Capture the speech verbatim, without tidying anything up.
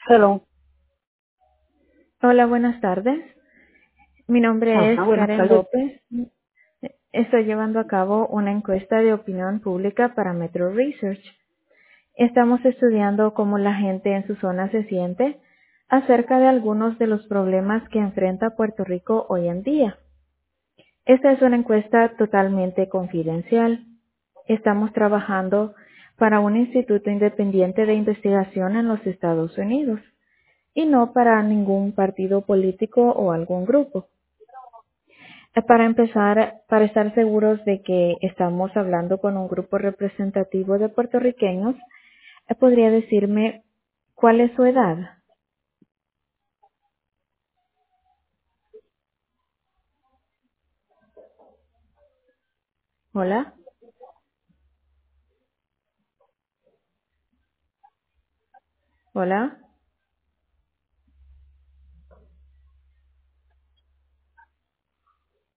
Hello. Hola, buenas tardes. Mi nombre es Ajá, buenas Karen tardes. López. Estoy llevando a cabo una encuesta de opinión pública para Metro Research. Estamos estudiando cómo la gente en su zona se siente acerca de algunos de los problemas que enfrenta Puerto Rico hoy en día. Esta es una encuesta totalmente confidencial. Estamos trabajando para un instituto independiente de investigación en los Estados Unidos y no para ningún partido político o algún grupo. Eh, Para empezar, para estar seguros de que estamos hablando con un grupo representativo de puertorriqueños, eh, ¿podría decirme cuál es su edad? Hola, hola.